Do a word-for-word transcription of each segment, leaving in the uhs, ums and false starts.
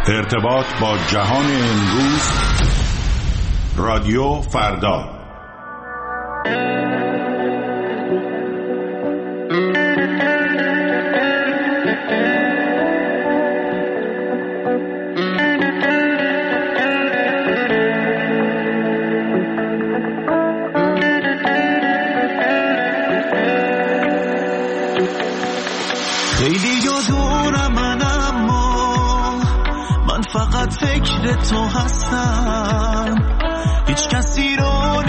ارتباط با جهان امروز، رادیو فردا. خیلی یادورم من، اما من فقط فکر تو هستم. هیچ کسی رو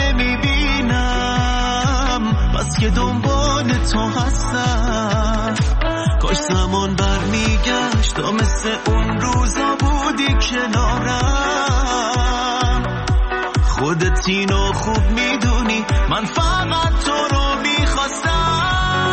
نمیبینم بس که دنبال تو هستم. کاش زمان برمیگشت تا مثل اون روزا بودی کنارم. خودت اینو خوب میدونی، من فقط تو رو میخواستم.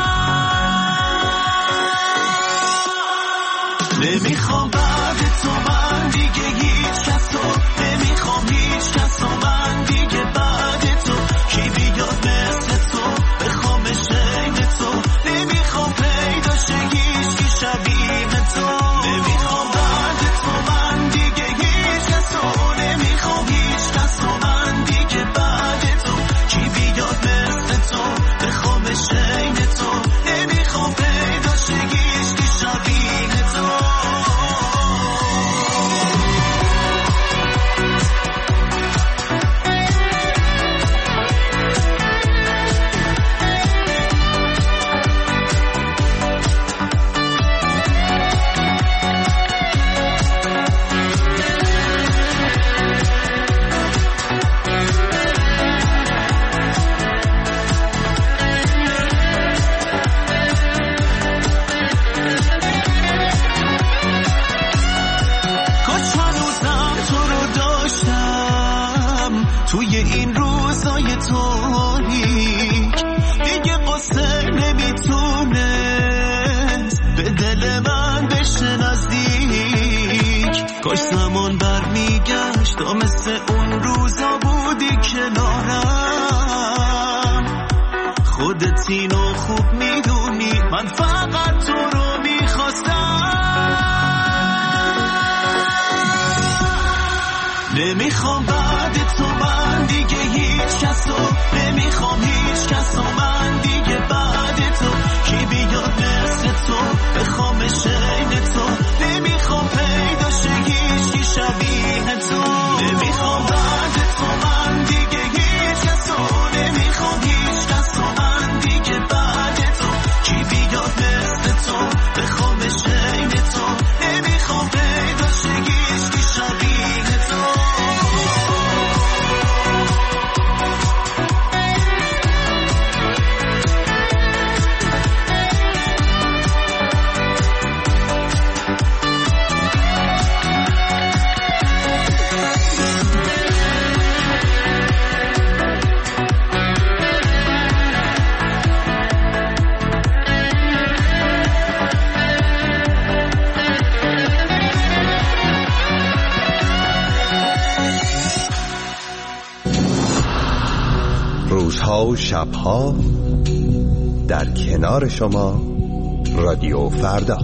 نمیخوام بعد تو من دیگه هیچ کس رو، نمیخوام هیچ کس رو من دیگه بعد تو. کی بیاد مثل تو بخوام شین تو، نمیخوام پیدا شه هیچ کی شبیه تو. نمیخوام بعد تو من دیگه هیچ کس رو، نمیخوام هیچ کس رو من دیگه بعد تو. کی بیاد مثل تو بخوام شین تو، نمیخوام پیدا شه هیچ کی شبیه تو. توی این روزای تاریک دیگه قصه نمیتونست به دل من بشه نزدیک. کاش زمان برمیگشت تا مثل اون روزا بودی کنارم. خودت اینو خوب میدونی، من فقط تو رو میخواستم. نمیخوام بعد تو من دیگه هیچ کس رو، نمیخوام هیچ کس رو من دیگه بعد تو. کی بیاد مثل تو بخوام شین تو، نمیخوام پیدا شه هیچ کی شبیه تو. نمیخوام بعد تو من دیگه هیچ کس رو، نمیخوام هیچ کس رو من دیگه بعد تو. کی بیاد مثل تو بخوام شین تو، نمیخوام پیدا شه هیچ کی شبیه تو. روزها و شبها در کنار شما، رادیو فردا.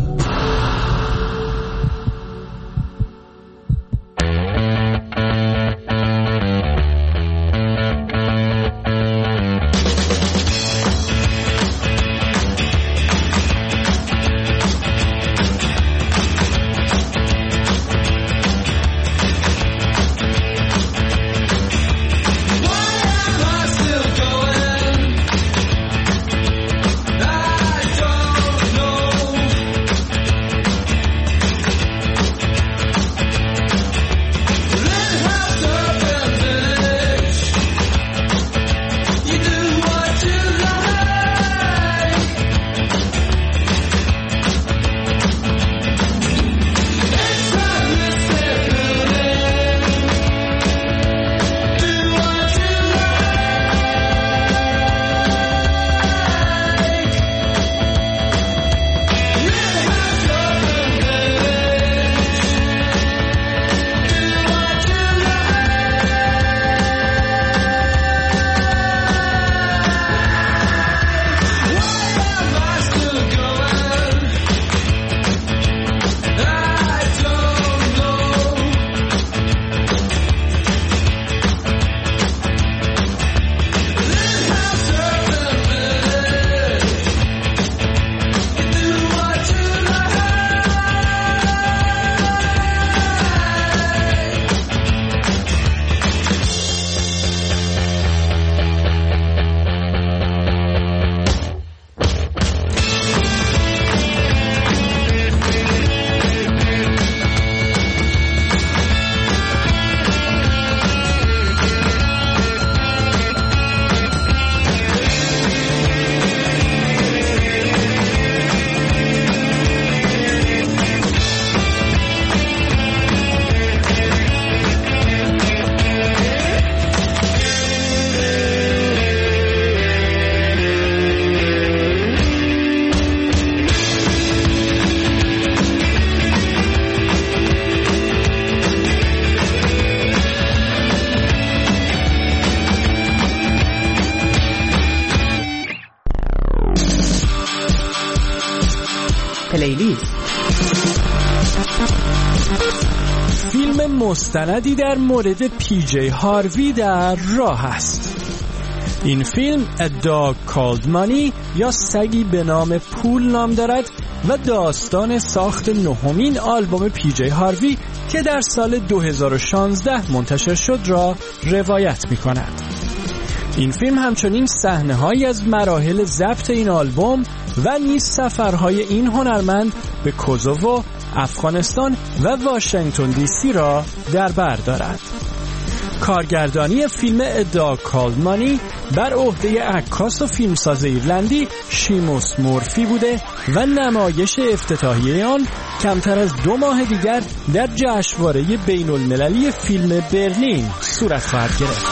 فیلم مستندی در مورد پی جی هاروی در راه است. این فیلم A Dog Called Money یا سگی به نام پول نام دارد و داستان ساخت نهمین آلبوم پی جی هاروی که در سال دو هزار و شانزده منتشر شد را روایت می کند. این فیلم همچنین صحنه‌هایی از مراحل ضبط این آلبوم و نیز سفرهای این هنرمند به کوزوو، افغانستان و واشنگتن دی سی را در بر دارد. کارگردانی فیلم A Dog Called Money بر عهده عکاس و فیلمساز ایرلندی شیموس مورفی بوده و نمایش افتتاحیه آن کمتر از دو ماه دیگر در جشنواره بین المللی فیلم برلین صورت خواهد گرفت.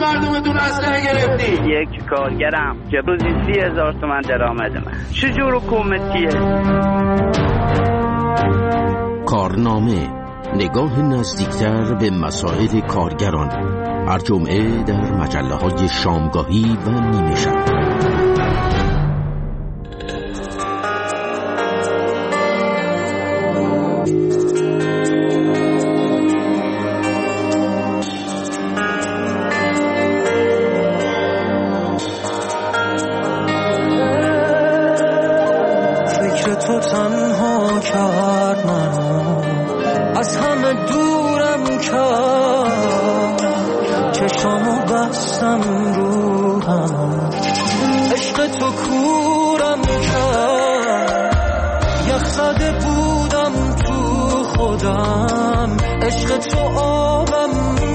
مردمتون اسلحه گرفتی؟ یک کارگرم که روزی سی هزار تومن درآمد من. چجور حکومتیه؟ کارنامه، نگاه نزدیکتر به مسائل کارگران، هر جمعه در مجله های شامگاهی و نیمه شب. فکر تو تنها کرد منو، از همه دورم کرد، چشامو بستم رو هم، عشق تو کورم کرد، یخ زده بودم تو خودم، عشق تو آبم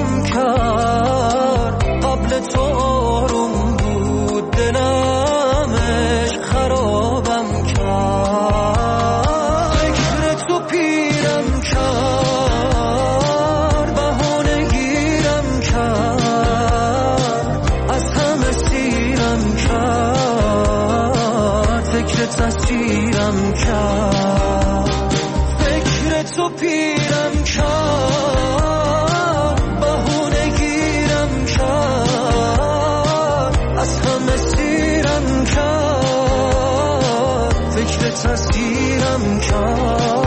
کرد، قبل تو آروم بود دلم، عشق خرابم کرد، فکر تو پیرم کرد، بهانه گیرم کرد، از همه سیرم کرد، فکر تسیرم کرد، فکر تو پیرم کرد، بهانه گیرم کرد، از همه سیرم کرد، فکر تسیرم کرد.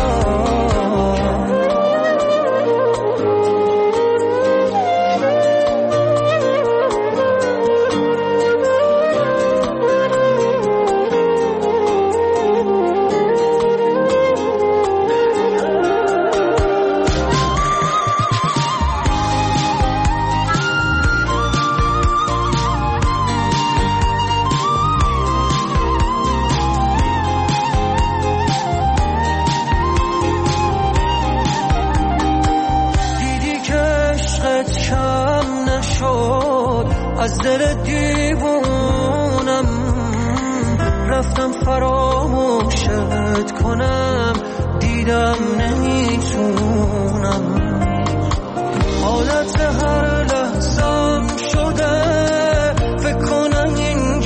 از دل دیوونم رفتم فراموشت کنم، دیدم نمیتونم، حالت هر لحظم شده فکر کنم این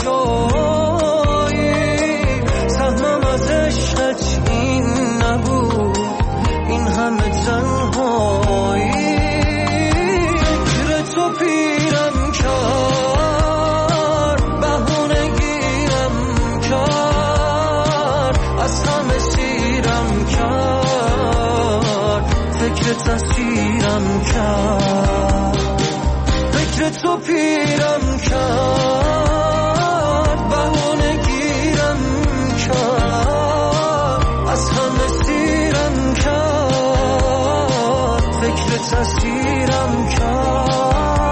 جایی، سهمم از عشقت این نبود، این همه تنهایی، فکر تو پیرم کرد، بهونه گیرم کرد، از همه سیرم کرد، فکر تسیرم کرد، فکر تو پیرم کرد، بهونه گیرم کرد، از همه سیرم کرد، فکر تسیرم کرد.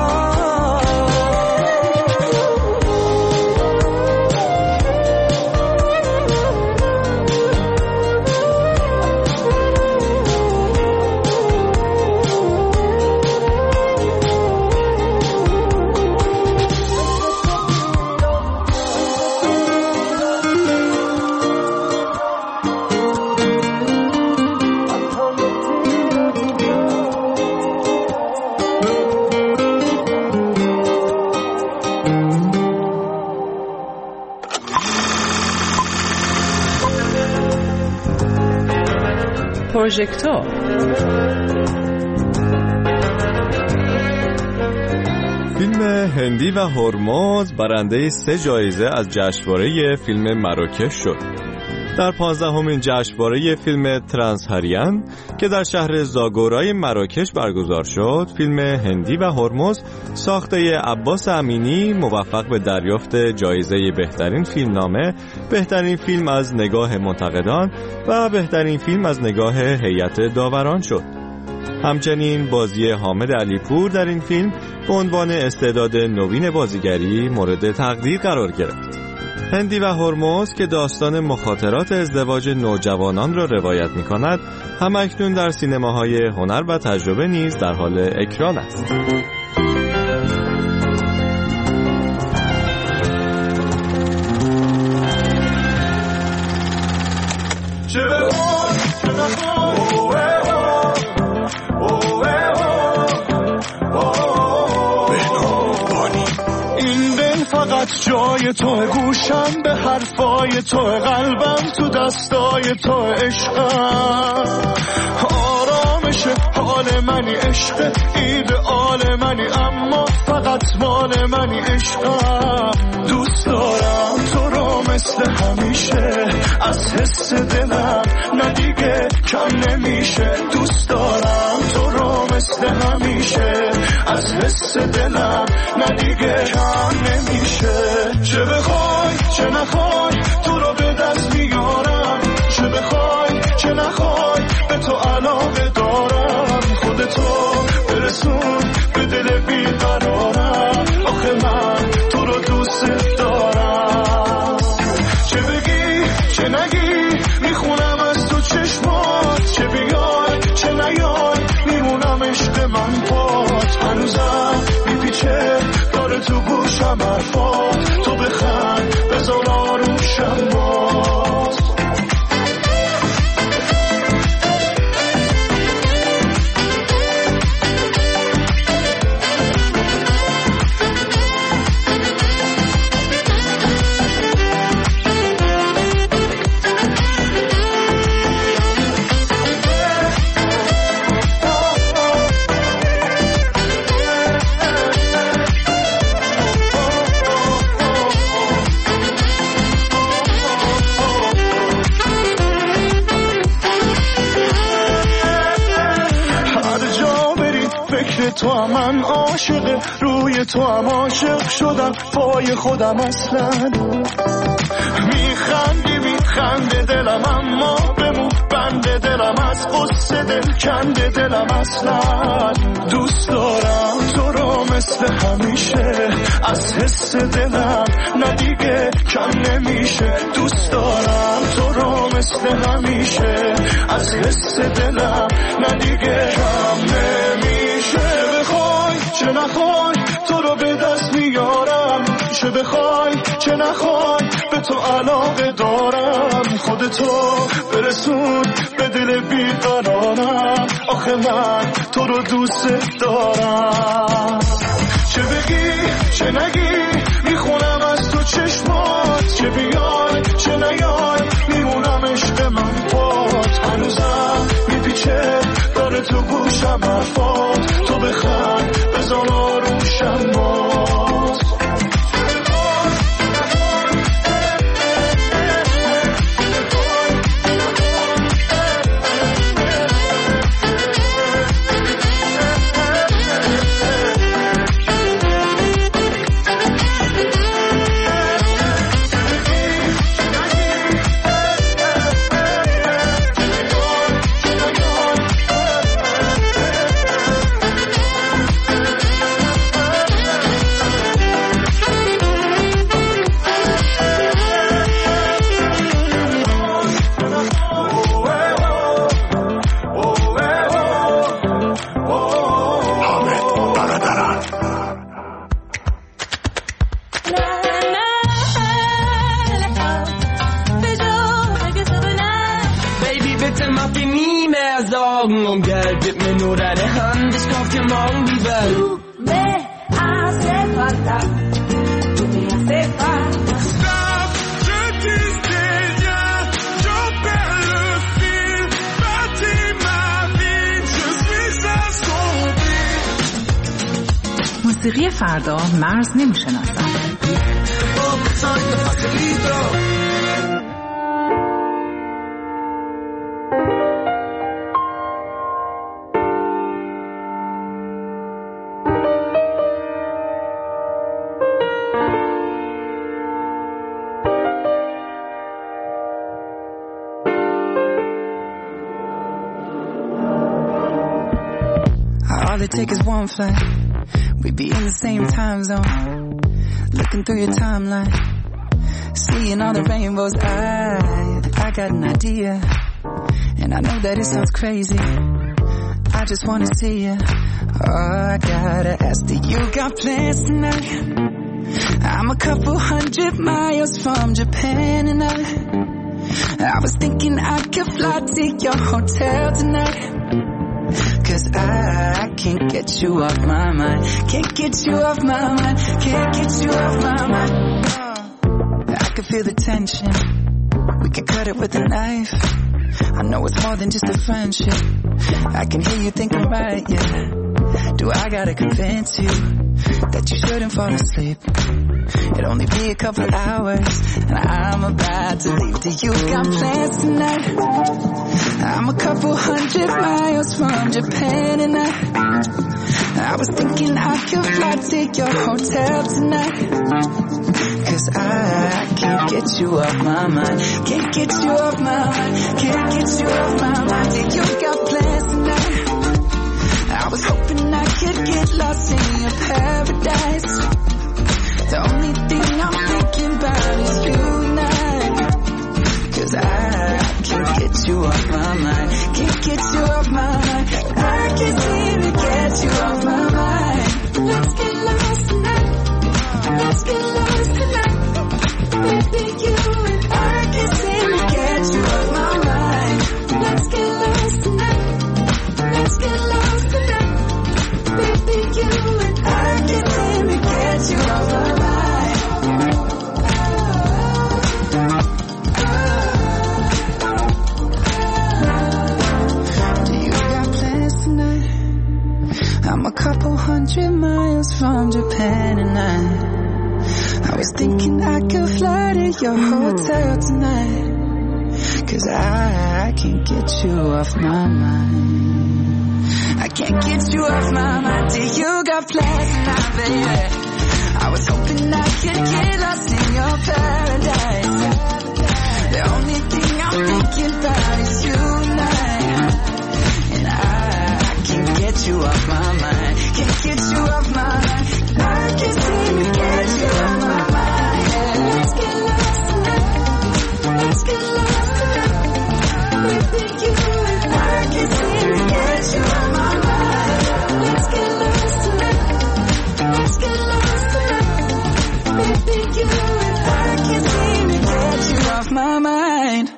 پروژکتور فیلم هندی و هرمز برنده سه جایزه از جشنواره فیلم مراکش شد. در پانزدهمین جشنواره فیلم ترانسهاریان که در شهر زاگورای مراکش برگزار شد، فیلم هندی و هرمز ساخته عباس امینی موفق به دریافت جایزه بهترین فیلمنامه، بهترین فیلم از نگاه منتقدان و بهترین فیلم از نگاه هیئت داوران شد. همچنین بازی حامد علیپور در این فیلم به عنوان استعداد نوین بازیگری مورد تقدیر قرار گرفت. هندی و هرمز که داستان مخاطرات ازدواج نوجوانان را روایت می‌کند، همکنون در سینماهای هنر و تجربه نیز در حال اکران است. بنابانی فقط جای تو، گوشم به حرفای تو، قلبم تو دستای تو، عشقم آرامش حال منی، عشق ایدئال منی، اما فقط مال منی، عشقم دوست دارم تو رو مثل همیشه، از حس دلم نه دیگه کم نمیشه، دوست دارم تو رو مثل همیشه، از حس دلم نه دیگه کم نمیشه، چه بخوای چه نخوای تو رو به دست میارم، چه بخوای چه نخوای به تو علاقه دارم، خودتو برسون به دل بیقرارم، آخه من تو رو دوست دارم، چه بگی چه نگی میخونم از تو چشمات، چه بیای چه نیای میمونم عشق من پات، هنوزم میپیچه داره تو گوشم حرفات، تو بخند بذار آروشم باز. تو هم من عاشق، روی تو هم عاشق شدم، پای خودم اصلا میخندی میخنده دلم، اما بمون بنده دلم، از قصه دل کنده دلم، اصلا دوست دارم تو رو مثل همیشه، از حس دلم نه دیگه کم نمیشه، دوست دارم تو رو مثل همیشه، از حس دلم نه دیگه کم نمیشه، چه بخوای چه نخوای تو رو به دست میارم، چه بخوای چه نخوای به تو علاقه دارم، خودتو برسون به دل بیقرارم، آخه من تو رو دوست دارم، چه بگی چه نگی میخونم از تو چشمات، چه بیای چه نیای میمونم عشق من پات، هنوزم میپیچه داره تو گوشم حرفات، تو بخند بذار آروشم باز. Sorgen um Geld, gib mir nur deine Hand, ich kauf dir morgen die Welt. Du me hace falta, du me hace falta. Stop, je disais rien, j'en perds le fil, bâtis ma vie, je suis assombri. موسیقی فردا مرز نمیشناسم. All it takes is one flight, we'd be in the same time zone, looking through your timeline, seeing all the rainbows. I, I got an idea, and I know that it sounds crazy, I just wanna see you. Oh, I gotta ask, do you got plans tonight? I'm a couple hundred miles from Japan, and I I was thinking I could fly to your hotel tonight, Cause I can't get you off my mind. Can't get you off my mind. Can't get you off my mind. I can feel the tension. We can cut it with a knife. I know it's more than just a friendship. I can hear you thinking right, yeah. Do I gotta convince you that you shouldn't fall asleep? It'll only be a couple hours and I'm about to leave. Do you got plans tonight? I'm a couple hundred miles from Japan and I I was thinking I could fly to your hotel tonight. Cause I can't get you off my mind. Can't get you off my mind. Can't get you off my mind. Do you got plans tonight? I was hoping I could get lost in your paradise. The only thing I'm thinking about is you and I. Cause I can't get you off my mind. Can't get you off my mind. I can't seem to get you off my mind. Let's get lost tonight. Let's get lost tonight. Baby, you and I can't seem to get you off my mind. Let's get lost tonight. Let's get lost tonight. Baby, you and I can't seem to get you off my mind. I'm a couple hundred miles from Japan and I I was thinking I could fly to your hotel tonight. Cause I, I can't get you off my mind. I can't get you off my mind. Do you got plans tonight, baby? I was hoping I could get lost in your paradise. The only thing I'm thinking about is you and I. And I can't get you off my mind. Can't get you off my mind. I can't seem to get you off my mind. Let's get lost tonight. Let's get lost tonight. Baby, you and I can't seem to get you off my mind. Let's get lost tonight. Let's get lost tonight. Baby, you and I can't seem to get you off my mind.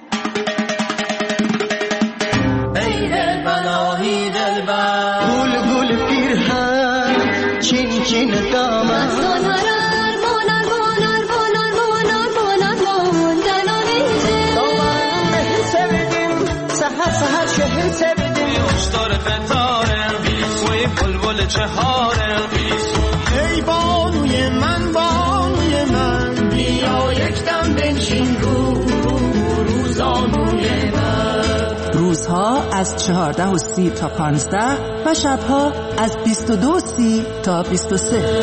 چین دامن سونار مونار مونار مونار مونار مونار موندنانیده دامن sevdim سحر سحر شهر sevdim خوشدار قطاره وی بلبل چهاره ای بانوی من بانوی من بیا یکدم بنشین رو روزانوی من. روزها از چهارده و سی تا پانزده و شبها از بیست و دو و سی تا بیست و سه.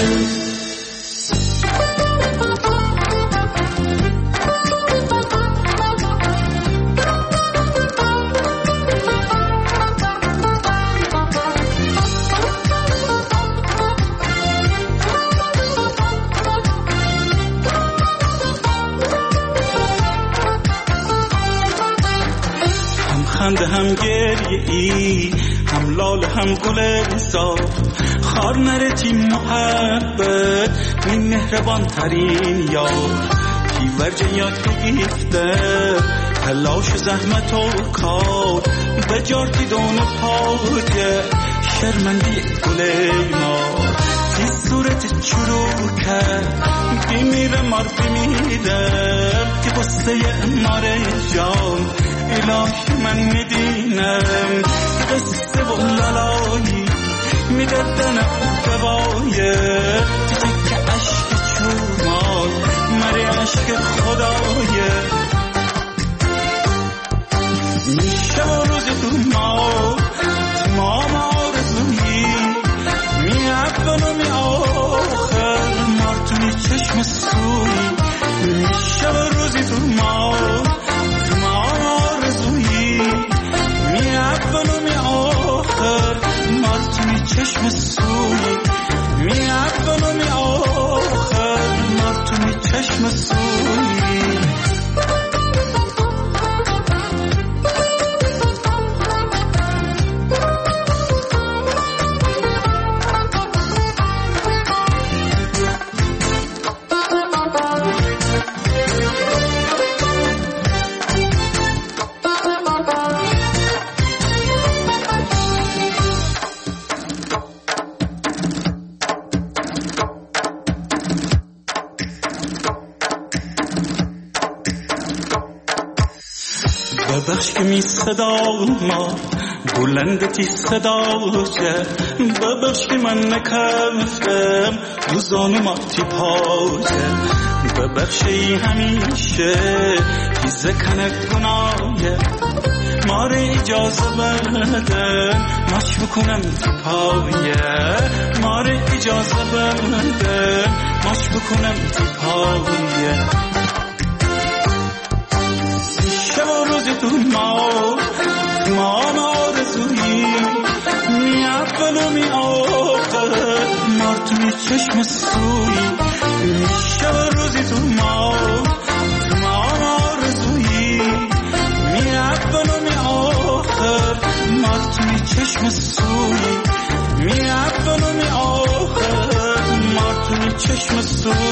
خنده هم گریه ای هم لال هم گل صاف خار نرتی محبت این مهربان ترین یار کی ورجه یاد بگیفته تلاش و زحمت و کار به جارتی دون پاده شرمندی گل ما تی صورت چروکه بیمیره مار بیمیره تی بسته مار جان الهی من میدینم قصه و لالایی میدردنم دوایه تو تک عشق چومال مری عشق خدایه میشه و روزی تو ما تو ما آرزویی می اول و می آخر مارتونی چشم سوی میشه و روزی تو ما تو ما می اول و می آخر مارتونی چشم سوی می اول و می آخر مارتونی چشم سوی. ببخش که می صدا ما بلندتی صدا چه ببخش که من نکفتم دوزانو ماتی پاچه ببخشی همیشه هیزه کنک گناهه ماره اجازه بدن ماش بکنم تی پایه ماره اجازه بدن ماش بکنم تی پایه شب و روزی تو ما ما آرزویی می اول و می آخر مار توی چشم سوی شب و روزی تو ما ما آرزویی می اول و می آخر مار توی چشم سوی می اول و می آخر مار توی چشم سوی